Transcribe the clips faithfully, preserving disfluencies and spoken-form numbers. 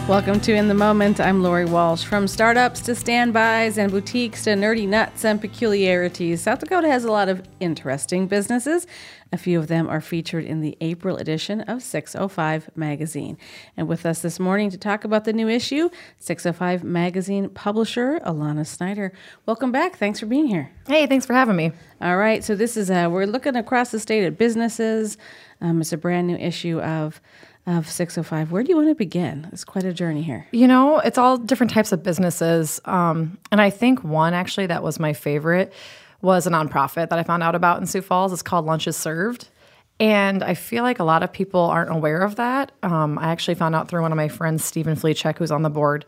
Welcome to In the Moment. I'm Lori Walsh. From startups to standbys and boutiques to nerdy nuts and peculiarities, South Dakota has a lot of interesting businesses. A few of them are featured in the April edition of six oh five Magazine. And with us this morning to talk about the new issue, six oh five Magazine publisher Alana Snyder. Welcome back. Thanks for being here. Hey, thanks for having me. All right. So this is, uh, we're looking across the state at businesses. Um, it's a brand new issue of of six oh five. Where do you want to begin? It's quite a journey here. You know, it's all different types of businesses. Um, and I think one actually that was my favorite was a nonprofit that I found out about in Sioux Falls. It's called Lunches Served. And I feel like a lot of people aren't aware of that. Um, I actually found out through one of my friends, Stephen Fleechek, who's on the board.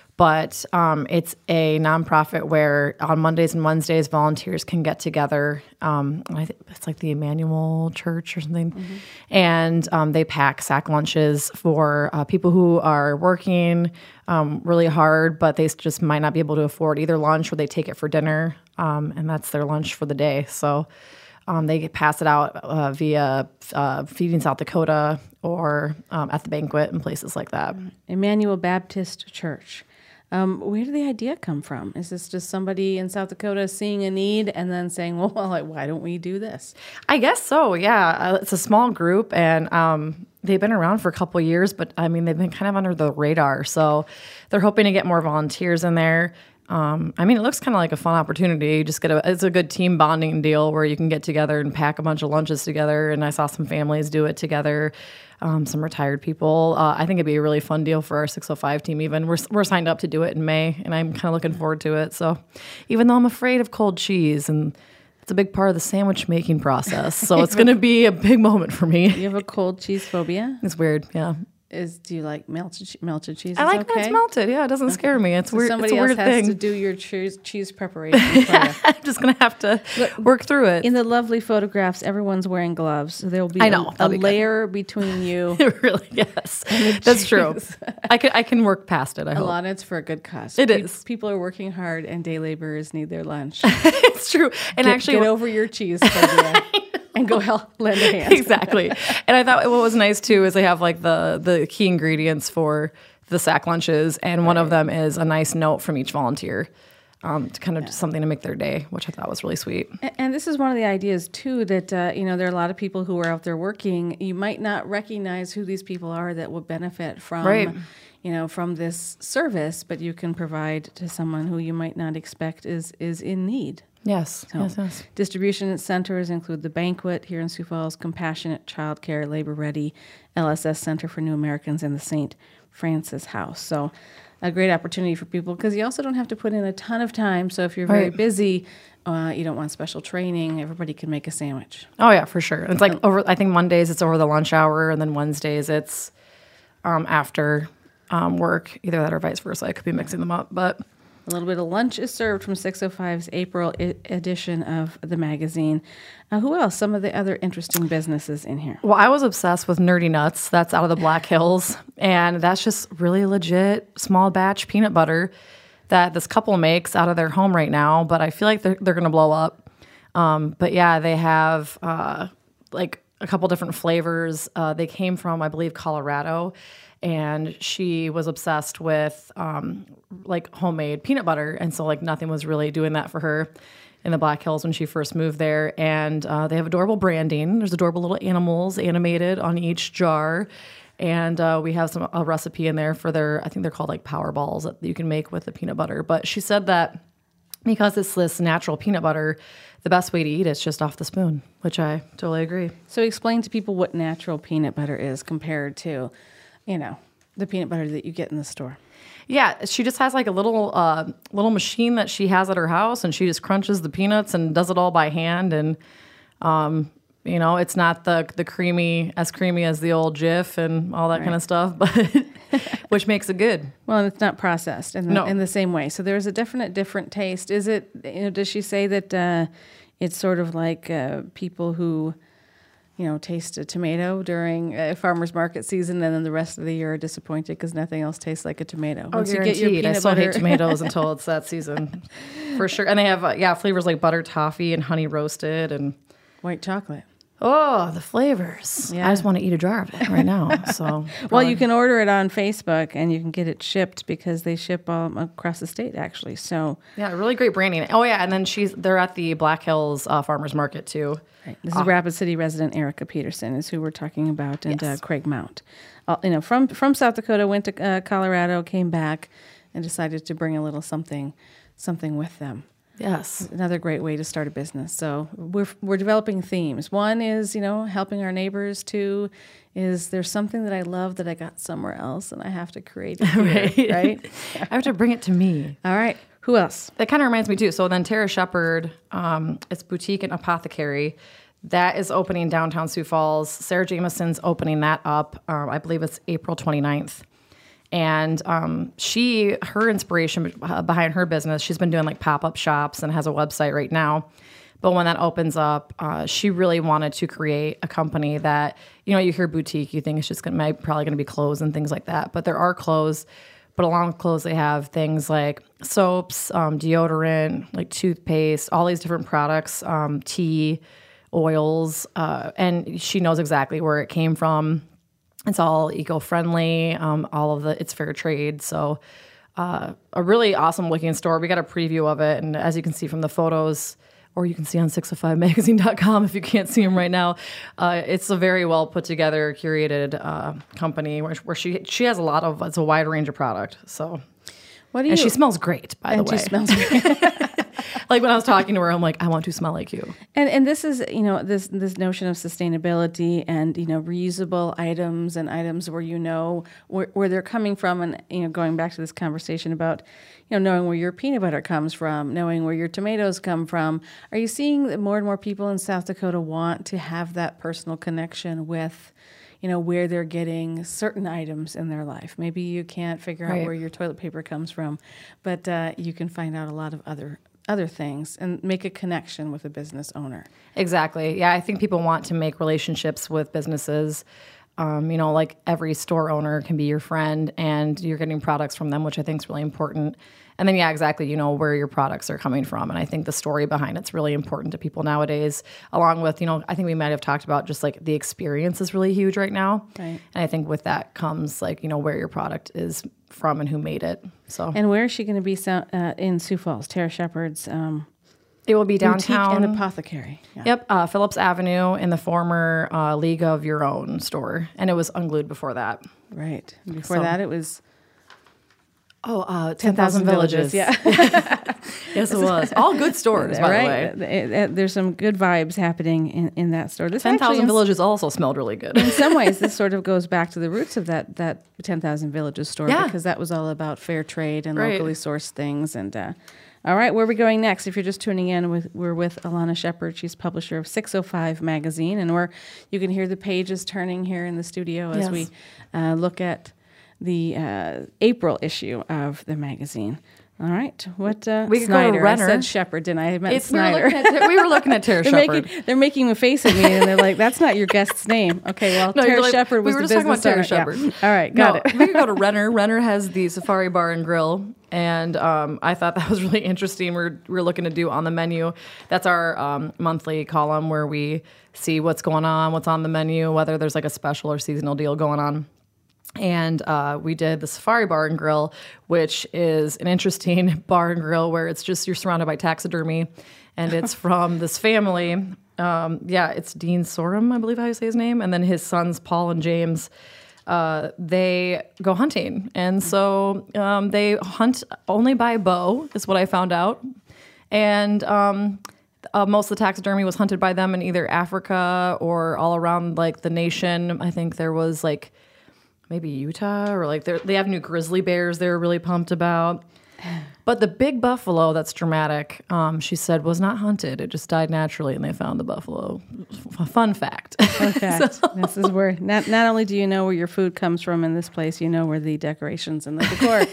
But um, it's a nonprofit where on Mondays and Wednesdays, volunteers can get together. Um, I think it's like the Emmanuel Church or something. Mm-hmm. And um, they pack sack lunches for uh, people who are working um, really hard, but they just might not be able to afford either lunch or they take it for dinner. Um, and that's their lunch for the day. So um, they pass it out uh, via uh, Feeding South Dakota or um, at the banquet and places like that. Emmanuel Baptist Church. Um, where did the idea come from? Is this just somebody in South Dakota seeing a need and then saying, well, like, why don't we do this? I guess so, yeah. Uh, it's a small group, and um, they've been around for a couple of years, but, I mean, they've been kind of under the radar. So they're hoping to get more volunteers in there. Um, I mean, it looks kind of like a fun opportunity. You just get a, it's a good team bonding deal where you can get together and pack a bunch of lunches together. And I saw some families do it together, um, some retired people. Uh, I think it'd be a really fun deal for our six oh five team. Even we're we're signed up to do it in May, and I'm kind of looking forward to it. So, even though I'm afraid of cold cheese, and it's a big part of the sandwich making process, so it's going to be a big moment for me. You have a cold cheese phobia? It's weird, yeah. Is do you like melted melted cheese? I like okay? when it's melted. Yeah, it doesn't okay. scare me. It's so weird. Somebody it's a weird else has thing. to do your cheese cheese preparation for you. I'm just gonna have to Look, work through it. In the lovely photographs, everyone's wearing gloves, so there will be I know, a, a be layer good. between you. Really, yes, that's true. I can I can work past it. I hope. Alana, it's for a good cause. It Pe- is. People are working hard, and day laborers need their lunch. It's true. And get, actually, get over your cheese phobia. And go help lend a hand. Exactly. And I thought what was nice too is they have like the the key ingredients for the sack lunches, and right. one of them is a nice note from each volunteer, um, to kind of yeah. just something to make their day, which I thought was really sweet. And, and this is one of the ideas too that uh, you know there are a lot of people who are out there working. You might not recognize who these people are that would benefit from. Right. You know, from this service, but you can provide to someone who you might not expect is is in need. Yes, so, yes, yes. Distribution centers include the Banquet here in Sioux Falls, Compassionate Childcare, Labor Ready, L S S Center for New Americans, and the Saint Francis House. So a great opportunity for people because you also don't have to put in a ton of time. So if you're very right. busy, uh, you don't want special training, everybody can make a sandwich. Oh, yeah, for sure. It's like over, I think Mondays it's over the lunch hour, and then Wednesdays it's um, after um, work, either that or vice versa. I could be mixing them up, but... A little bit of lunch is served from six oh five's April I- edition of the magazine. Uh, who else? Some of the other interesting businesses in here. Well, I was obsessed with Nerdy Nuts. That's out of the Black Hills. And that's just really legit small batch peanut butter that this couple makes out of their home right now. But I feel like they're, they're going to blow up. Um, but yeah, they have uh, like a couple different flavors. Uh, they came from, I believe, Colorado. And she was obsessed with um, like homemade peanut butter. And so like nothing was really doing that for her in the Black Hills when she first moved there. And uh, they have adorable branding. There's adorable little animals animated on each jar. And uh, we have some a recipe in there for their, I think they're called like power balls that you can make with the peanut butter. But she said that because it's this natural peanut butter, the best way to eat it is just off the spoon, which I totally agree. So explain to people what natural peanut butter is compared to, you know, the peanut butter that you get in the store. Yeah, she just has like a little uh, little machine that she has at her house, and she just crunches the peanuts and does it all by hand. And um, you know, it's not the the creamy as creamy as the old Jif and all that right. kind of stuff, but which makes it good. Well, and it's not processed in the, no. in the same way. So there's a definite different taste. Is it? You know, does she say that uh, it's sort of like uh, people who, you know, taste a tomato during a farmer's market season, and then the rest of the year are disappointed because nothing else tastes like a tomato. Oh, Once guaranteed. You get your peanut I still butter. hate tomatoes until it's that season, for sure. And they have uh, yeah flavors like butter toffee and honey roasted and white chocolate. Oh, the flavors. Yeah. I just want to eat a jar of it right now. So, Well, you can order it on Facebook and you can get it shipped because they ship um, across the state, actually. So, yeah, really great branding. Oh, yeah. And then she's they're at the Black Hills uh, Farmers Market, too. right. This is Rapid City resident Erica Peterson is who we're talking about, and Yes. uh, Craig Mount. Uh, you know, from from South Dakota, went to uh, Colorado, came back, and decided to bring a little something, something with them. Yes. Another great way to start a business. So we're we're developing themes. One is, you know, helping our neighbors. Two is there's something that I love that I got somewhere else and I have to create it here, Right. right? I have to bring it to me. All right. Who else? That kind of reminds me, too. So then Tara Shepard, um, it's Boutique and Apothecary. That is opening downtown Sioux Falls. Sarah Jameson's opening that up. Um, I believe it's April twenty-ninth. And um, she, her inspiration behind her business, she's been doing like pop-up shops and has a website right now. But when that opens up, uh, she really wanted to create a company that, you know, you hear boutique, you think it's just gonna, probably going to be clothes and things like that. But there are clothes. But along with clothes, they have things like soaps, um, deodorant, like toothpaste, all these different products, um, tea, oils. Uh, and she knows exactly where it came from. It's all eco-friendly. Um, all of the it's fair trade. So uh, a really awesome looking store. We got a preview of it, and as you can see from the photos, or you can see on six oh five magazine dot com if you can't see them right now. Uh, it's a very well put together, curated uh, company where, where she she has a lot of it's a wide range of product. So What do you? and she smells great, by and the way. she smells great. Like when I was talking to her, I'm like, I want to smell like you. And and this is, you know, this this notion of sustainability and, you know, reusable items and items where you know where, where they're coming from, and, you know, going back to this conversation about, you know, knowing where your peanut butter comes from, knowing where your tomatoes come from. Are you seeing that more and more people in South Dakota want to have that personal connection with, you know, where they're getting certain items in their life? Maybe you can't figure out Right. where your toilet paper comes from, but uh, you can find out a lot of other other things and make a connection with a business owner. Exactly. Yeah, I think people want to make relationships with businesses. Um, you know, like every store owner can be your friend, and you're getting products from them, which I think is really important. And then, yeah, exactly, you know, where your products are coming from. And I think the story behind it's really important to people nowadays, along with, you know, I think we might have talked about just like the experience is really huge right now. Right. And I think with that comes like, you know, where your product is from and who made it. So And where is she going to be so, uh, in Sioux Falls? Tara Shepard's um, it will be boutique downtown. and apothecary. Yeah. Yep, uh, Phillips Avenue in the former uh, League of Your Own store. And it was unglued before that. Right. Before So- that, it was Oh, uh, ten thousand Villages. Yeah. Yes, it was. All good stores, by right. the way. It- it- there's some good vibes happening in, in that store. This ten actually, thousand in, Villages also smelled really good. in some ways, this sort of goes back to the roots of that that ten thousand Villages store, Yeah. because that was all about fair trade and Right. locally sourced things. And uh, all right, where are we going next? If you're just tuning in, with, we're with Alana Shepard. She's publisher of six oh five magazine, and we're you can hear the pages turning here in the studio as Yes. we uh, look at the uh, April issue of the magazine. All right, what uh, We could go to Snyder? I Renner. said Shepard, didn't I? I meant It's, we, were Snyder. looking at, we were looking at Tara They're Shepard. making, they're making a face at me, and they're like, "That's not your guest's name." Okay, well, No, you're Tara like, Shepard was we were the just talking business about Tara owner. Yeah. Shepard. All right, got no, it. we could go to Renner. Renner has the Safari Bar and Grill, and um, I thought that was really interesting. We're we're looking to do on the menu. That's our um, monthly column where we see what's going on, what's on the menu, whether there's like a special or seasonal deal going on. And uh, we did the Safari Bar and Grill, which is an interesting bar and grill where it's just you're surrounded by taxidermy, and it's from this family. Um, yeah, it's Dean Sorum, I believe how you say his name, and then his sons Paul and James. Uh, they go hunting, and so um, they hunt only by bow, is what I found out. And um, uh, most of the taxidermy was hunted by them in either Africa or all around like the nation. I think there was like maybe Utah, or like they have new grizzly bears they were really pumped about. But the big buffalo that's dramatic, um, she said, was not hunted. It just died naturally, and they found the buffalo. F- fun fact. Fun fact. This is where not not only do you know where your food comes from in this place, you know where the decorations and the decor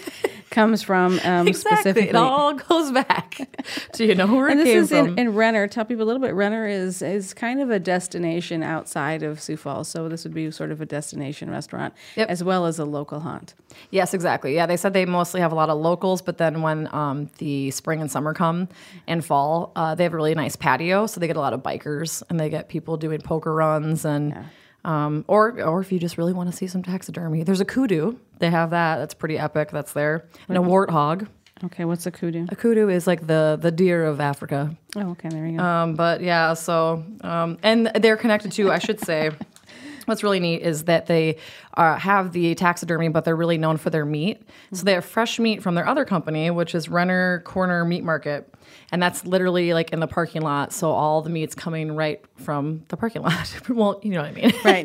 comes from um, Exactly. specifically. It all goes back to, you know, where And it this came is from. in, in Renner. Tell people a little bit. Renner is is kind of a destination outside of Sioux Falls, so this would be sort of a destination restaurant Yep. as well as a local haunt. Yes, exactly. Yeah, they said they mostly have a lot of locals, but then when um, the spring and summer come and fall, uh, they have a really nice patio, so they get a lot of bikers and they get people doing poker runs and. Yeah. Um, or, or if you just really want to see some taxidermy, there's a kudu. They have that. That's pretty epic. That's there. And a warthog. Okay, what's a kudu? A kudu is like the the deer of Africa. Oh, okay, there you go. Um, but yeah, so um, and they're connected to. I should say, what's really neat is that they uh, have the taxidermy, but they're really known for their meat. So they have fresh meat from their other company, which is Renner Corner Meat Market. And that's literally like in the parking lot. So all the meat's coming right from the parking lot. Well, you know what I mean. Right.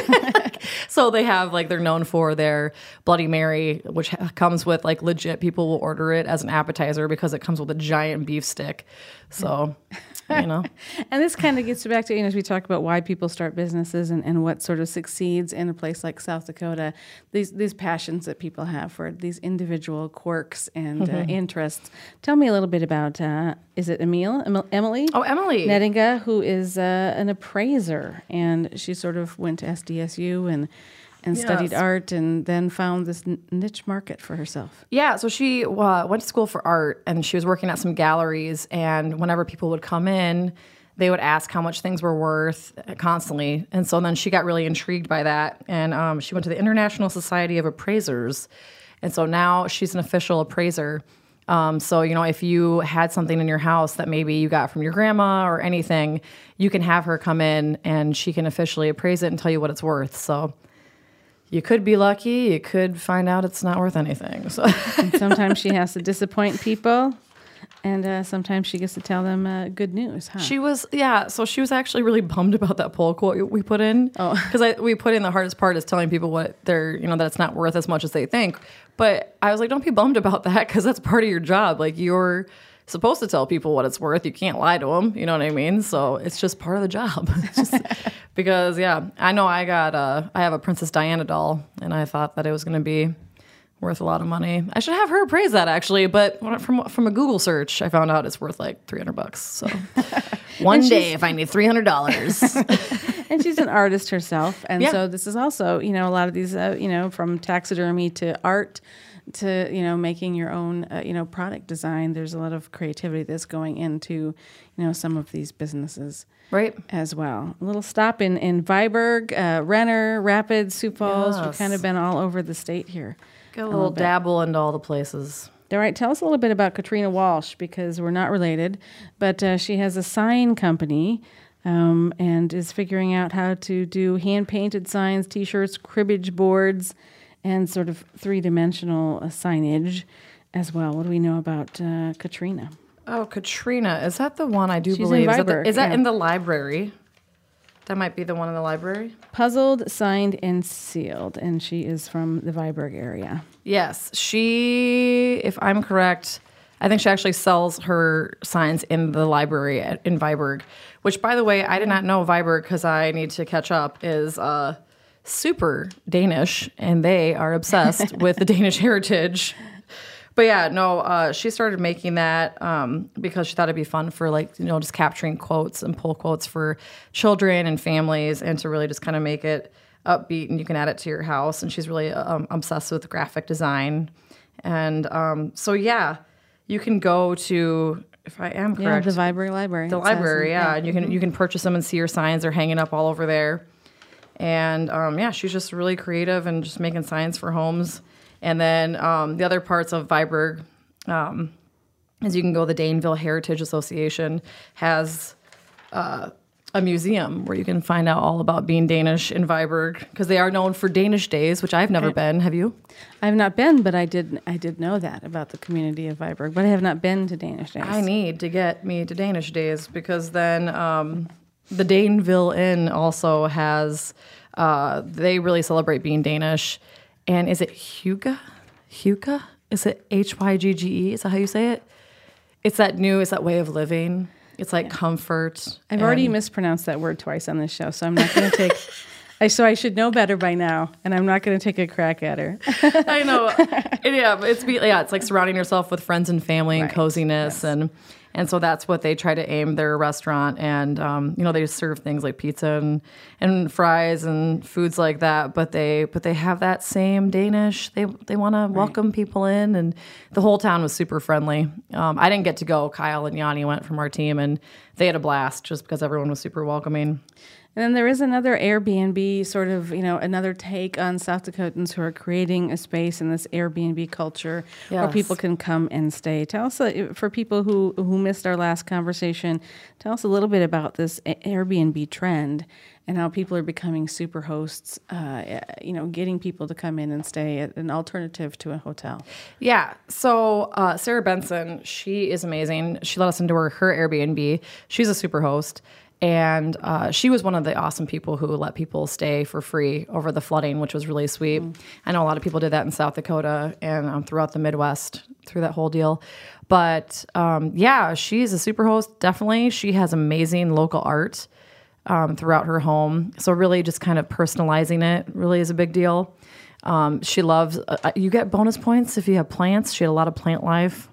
So they have like, they're known for their Bloody Mary, which ha- comes with like legit, people will order it as an appetizer because it comes with a giant beef stick. So, you know. And this kind of gets back to, you know, as we talk about why people start businesses and, and what sort of succeeds in a place like South Dakota, these these passions that people have for these individual quirks and uh, interests. Tell me a little bit about, uh, is it Emil, Emil Emily? Oh, Emily. Nettinga, who is uh, an appraiser, and she sort of went to S D S U and and Yes. studied art and then found this n- niche market for herself. Yeah, so she uh, went to school for art and she was working at some galleries. And whenever people would come in, they would ask how much things were worth constantly. And so then she got really intrigued by that. And um, she went to the International Society of Appraisers. And so now she's an official appraiser. Um, so, you know, if you had something in your house that maybe you got from your grandma or anything, you can have her come in and she can officially appraise it and tell you what it's worth. So you could be lucky. You could find out it's not worth anything. So And sometimes she has to disappoint people, and uh, sometimes she gets to tell them uh, good news, huh? she was, yeah. So she was actually really bummed about that poll quote we put in. Oh. Because we put in the hardest part is telling people what they're, you know, that it's not worth as much as they think. But I was like, don't be bummed about that because that's part of your job. Like you're supposed to tell people what it's worth. You can't lie to them. You know what I mean? So it's just part of the job. It's just, because yeah, I know I got uh, I have a Princess Diana doll, and I thought that it was going to be worth a lot of money. I should have her appraise that actually, but from from a Google search, I found out it's worth like three hundred bucks. So one day, if I need three hundred dollars. And she's an artist herself, and Yeah. so this is also, you know, a lot of these, uh, you know, from taxidermy to art to, you know, making your own, uh, you know, product design. There's a lot of creativity that's going into, you know, some of these businesses. Right. As well. A little stop in, in Viborg, uh, Renner, Rapids, Sioux Falls. We've Yes. kind of been all over the state here. Get a little bit. dabble into all the places. All right, tell us a little bit about Katrina Walsh, because we're not related, but uh, she has a sign company um, and is figuring out how to do hand-painted signs, T-shirts, cribbage boards, and sort of three-dimensional uh, signage as well. What do we know about uh, Katrina? Oh, Katrina. Is that the one I do She's in believe? Is that, the- Viborg, is that yeah. in the library? That might be the one in the library. Puzzled, Signed, and Sealed, and she is from the Viborg area. Yes. She, if I'm correct, I think she actually sells her signs in the library at, in Viborg, which, by the way, I did not know Viborg because I need to catch up, is uh, super Danish, and they are obsessed with the Danish heritage. But yeah, no, uh, she started making that um, because she thought it'd be fun for, like, you know, just capturing quotes and pull quotes for children and families, and to really just kind of make it upbeat, and you can add it to your house. And she's really um, obsessed with graphic design. And um, so, yeah, you can go to, if I am Yeah, correct, the Viborg Library. the it says. library, yeah, and you can you can purchase them and see her signs. They're hanging up all over there. And um, yeah, she's just really creative and just making signs for homes. And then um, the other parts of Viborg, um, is you can go, the Daneville Heritage Association has uh, a museum where you can find out all about being Danish in Viborg, because they are known for Danish Days, which I've never Okay. been. Have you? I've not been, but I did I did know that about the community of Viborg, but I have not been to Danish Days. I need to get me to Danish Days, because then um, the Daneville Inn also has, uh, they really celebrate being Danish. And is it Hygge? Hygge? Is it H Y G G E? Is that how you say it? It's that new, it's that way of living. It's like comfort. I've already and- mispronounced that word twice on this show, so I'm not going to take I so I should know better by now, and I'm not going to take a crack at her. I know. And yeah, it's be, yeah, it's like surrounding yourself with friends and family and Right. coziness, Yes. and and so that's what they try to aim their restaurant. And um, you know, they serve things like pizza and and fries and foods like that. But they but they have that same Danish. They they want to welcome people in, and the whole town was super friendly. Um, I didn't get to go. Kyle and Yanni went from our team, and they had a blast just because everyone was super welcoming. And then there is another Airbnb sort of, you know, another take on South Dakotans who are creating a space in this Airbnb culture where Yes. people can come and stay. Tell us, uh, for people who, who missed our last conversation, tell us a little bit about this A- Airbnb trend and how people are becoming super hosts, uh, you know, getting people to come in and stay at an alternative to a hotel. Yeah. So uh, Sarah Benson, she is amazing. She let us into her, her Airbnb. She's a super host. And uh, she was one of the awesome people who let people stay for free over the flooding, which was really sweet. Mm. I know a lot of people did that in South Dakota and um, throughout the Midwest through that whole deal. But um, yeah, she's a super host, definitely. She has amazing local art um, throughout her home. So really just kind of personalizing it really is a big deal. Um, she loves, uh, you get bonus points if you have plants. She had a lot of plant life.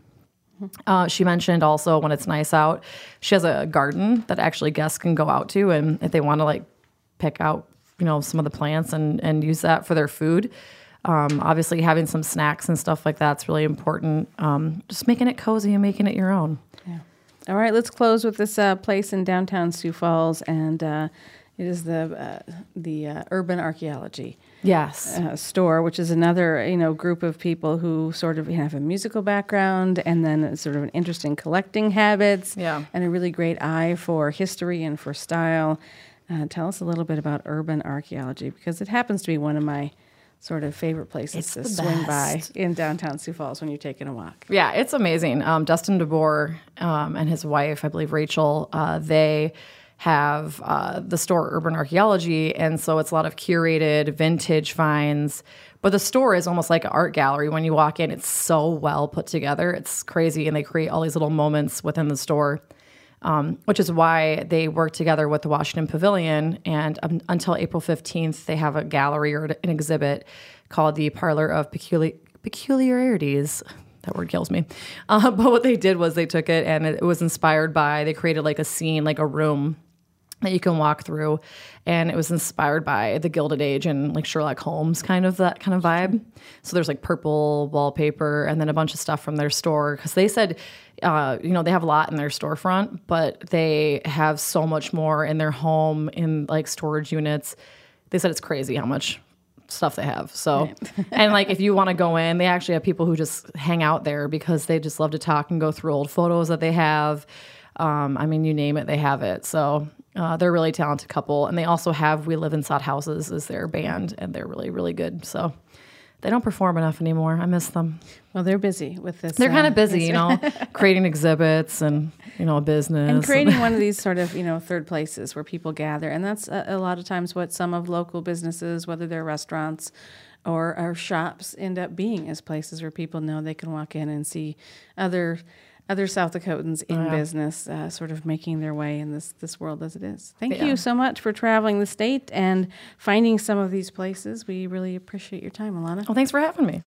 Uh, she mentioned also when it's nice out, she has a garden that actually guests can go out to, and if they want to like pick out, you know, some of the plants and, and use that for their food. Um, obviously having some snacks and stuff like that's really important. Um, just making it cozy and making it your own. Yeah. All right, let's close with this uh, place in downtown Sioux Falls, and uh, it is the uh, the uh, Urban Archaeology. Yes. Uh, store, which is another, you know, group of people who sort of have a musical background and then sort of an interest in collecting habits Yeah. and a really great eye for history and for style. Uh, tell us a little bit about Urban Archaeology, because it happens to be one of my sort of favorite places It's to the swing best. by in downtown Sioux Falls when you're taking a walk. Yeah, it's amazing. Um, Dustin DeBoer um, and his wife, I believe Rachel, uh, they have uh, the store Urban Archaeology, and so it's a lot of curated vintage finds. But the store is almost like an art gallery. When you walk in, it's so well put together. It's crazy, and they create all these little moments within the store, um, which is why they work together with the Washington Pavilion. And um, until April fifteenth, they have a gallery or an exhibit called the Parlor of Peculi- Peculiarities. That word kills me. Uh, but what they did was they took it, and it, it was inspired by, they created like a scene, like a room that you can walk through, and it was inspired by the Gilded Age and like Sherlock Holmes, kind of that kind of vibe. So there's like purple wallpaper and then a bunch of stuff from their store, because they said, uh, you know, they have a lot in their storefront, but they have so much more in their home in like storage units. They said it's crazy how much stuff they have. So, right. And like if you want to go in, they actually have people who just hang out there because they just love to talk and go through old photos that they have. Um, I mean, you name it, they have it. So uh, they're a really talented couple. And they also have We Live Inside Houses as their band, and they're really, really good. So they don't perform enough anymore. I miss them. Well, they're busy with this. They're kind uh, of busy, this- you know, creating exhibits and, you know, a business. And creating one of these sort of, you know, third places where people gather. And that's a, a lot of times what some of local businesses, whether they're restaurants or, or shops, end up being, as places where people know they can walk in and see other other South Dakotans in Yeah. business uh, sort of making their way in this, this world as it is. Thank Yeah. you so much for traveling the state and finding some of these places. We really appreciate your time, Alana. Well, thanks for having me.